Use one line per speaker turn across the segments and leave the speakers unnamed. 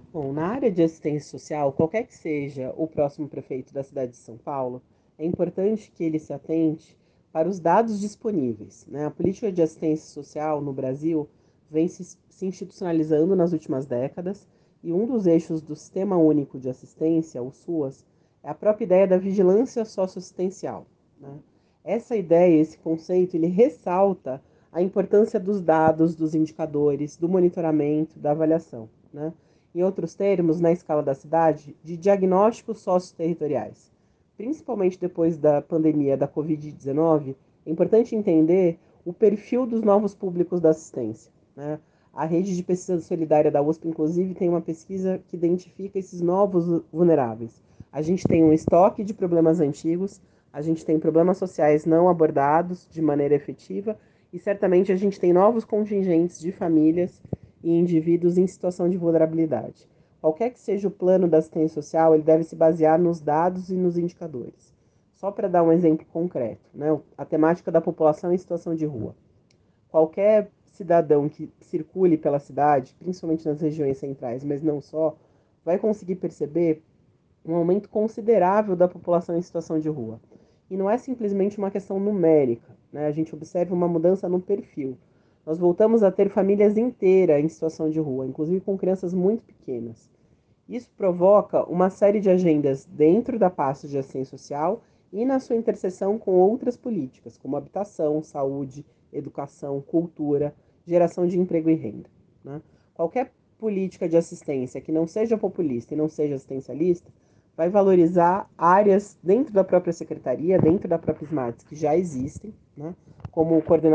Bom, na área de assistência social, qualquer que seja o próximo prefeito da cidade de São Paulo, é importante que ele se atente para os dados disponíveis, né? A política de assistência social no Brasil vem se institucionalizando nas últimas décadas e um dos eixos do Sistema Único de Assistência, o SUAS, é a própria ideia da vigilância socioassistencial, né? Essa ideia, esse conceito, ele ressalta a importância dos dados, dos indicadores, do monitoramento, da avaliação, né? Em outros termos, na escala da cidade, de diagnósticos socioterritoriais. Principalmente depois da pandemia da Covid-19, é importante entender o perfil dos novos públicos da assistência, né? A rede de pesquisa solidária da USP, inclusive, tem uma pesquisa que identifica esses novos vulneráveis. A gente tem um estoque de problemas antigos, a gente tem problemas sociais não abordados de maneira efetiva e certamente a gente tem novos contingentes de famílias e indivíduos em situação de vulnerabilidade. Qualquer que seja o plano da assistência social, ele deve se basear nos dados e nos indicadores. Só para dar um exemplo concreto, né? A temática da população em situação de rua. Qualquer cidadão que circule pela cidade, principalmente nas regiões centrais, mas não só, vai conseguir perceber um aumento considerável da população em situação de rua. E não é simplesmente uma questão numérica, né? A gente observa uma mudança no perfil. Nós voltamos a ter famílias inteiras em situação de rua, inclusive com crianças muito pequenas. Isso provoca uma série de agendas dentro da pasta de assistência social e na sua interseção com outras políticas, como habitação, saúde, educação, cultura, geração de emprego e renda, né? Qualquer política de assistência que não seja populista e não seja assistencialista vai valorizar áreas dentro da própria secretaria, dentro da própria SMARTS, que já existem, né? Como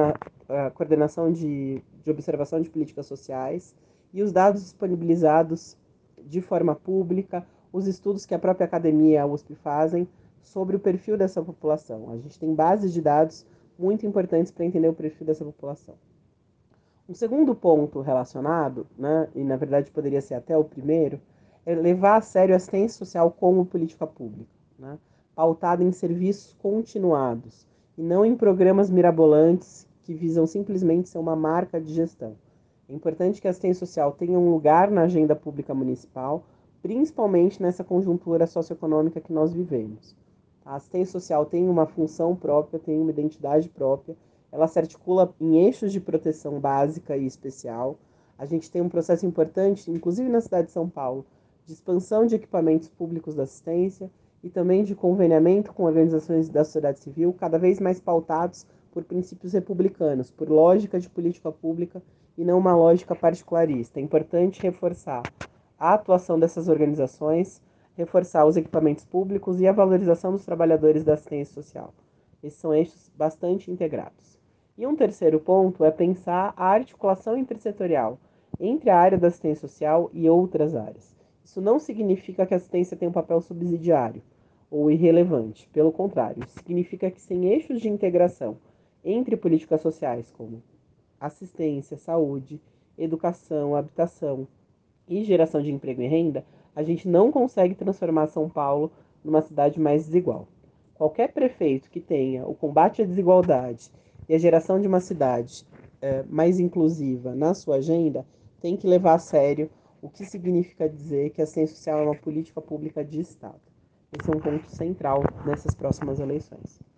a coordenação de observação de políticas sociais e os dados disponibilizados de forma pública, os estudos que a própria academia e a USP fazem sobre o perfil dessa população. A gente tem bases de dados muito importantes para entender o perfil dessa população. Um segundo ponto relacionado, né, e na verdade poderia ser até o primeiro, é levar a sério a assistência social como política pública, né, pautada em serviços continuados e não em programas mirabolantes que visam simplesmente ser uma marca de gestão. É importante que a assistência social tenha um lugar na agenda pública municipal, principalmente nessa conjuntura socioeconômica que nós vivemos. A assistência social tem uma função própria, tem uma identidade própria, ela se articula em eixos de proteção básica e especial. A gente tem um processo importante, inclusive na cidade de São Paulo, de expansão de equipamentos públicos da assistência e também de conveniamento com organizações da sociedade civil, cada vez mais pautados por princípios republicanos, por lógica de política pública e não uma lógica particularista. É importante reforçar a atuação dessas organizações, reforçar os equipamentos públicos e a valorização dos trabalhadores da assistência social. Esses são eixos bastante integrados. E um terceiro ponto é pensar a articulação intersetorial entre a área da assistência social e outras áreas. Isso não significa que a assistência tem um papel subsidiário ou irrelevante. Pelo contrário, isso significa que sem eixos de integração entre políticas sociais como assistência, saúde, educação, habitação e geração de emprego e renda, a gente não consegue transformar São Paulo numa cidade mais desigual. Qualquer prefeito que tenha o combate à desigualdade e a geração de uma cidade mais inclusiva na sua agenda tem que levar a sério o que significa dizer que a assistência social é uma política pública de Estado. Esse é um ponto central nessas próximas eleições.